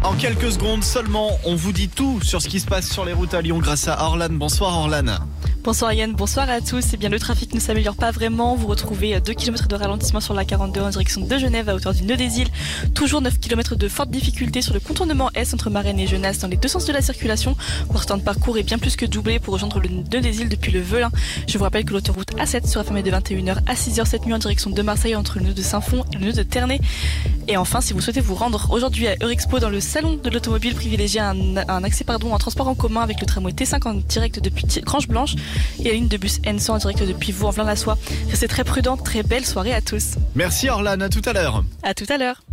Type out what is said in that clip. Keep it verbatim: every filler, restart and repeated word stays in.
En quelques secondes seulement, on vous dit tout sur ce qui se passe sur les routes à Lyon grâce à Orlan. Bonsoir Orlan. Bonsoir Yann, bonsoir à tous. Eh bien, le trafic ne s'améliore pas vraiment. Vous retrouvez deux kilomètres de ralentissement sur la quarante-deux en direction de Genève à hauteur du nœud des îles. Toujours neuf kilomètres de forte difficulté sur le contournement Est entre Marennes et Genasse dans les deux sens de la circulation. Votre temps de parcours est bien plus que doublé pour rejoindre le nœud des îles depuis le Velin. Je vous rappelle que l'autoroute A sept sera fermée de vingt et une heures à six heures cette nuit en direction de Marseille entre le nœud de Saint-Fond et le nœud de Ternay. Et enfin, si vous souhaitez vous rendre aujourd'hui à Eurexpo dans le salon de l'automobile, privilégiez un, un accès pardon, en transport en commun avec le tramway T cinq en direct depuis Grange Blanche et la ligne de bus N cent en direct depuis Vaux en Vlain-la-Soie. Restez très prudents, très belle soirée à tous. Merci Orlan, à tout à l'heure. À tout à l'heure.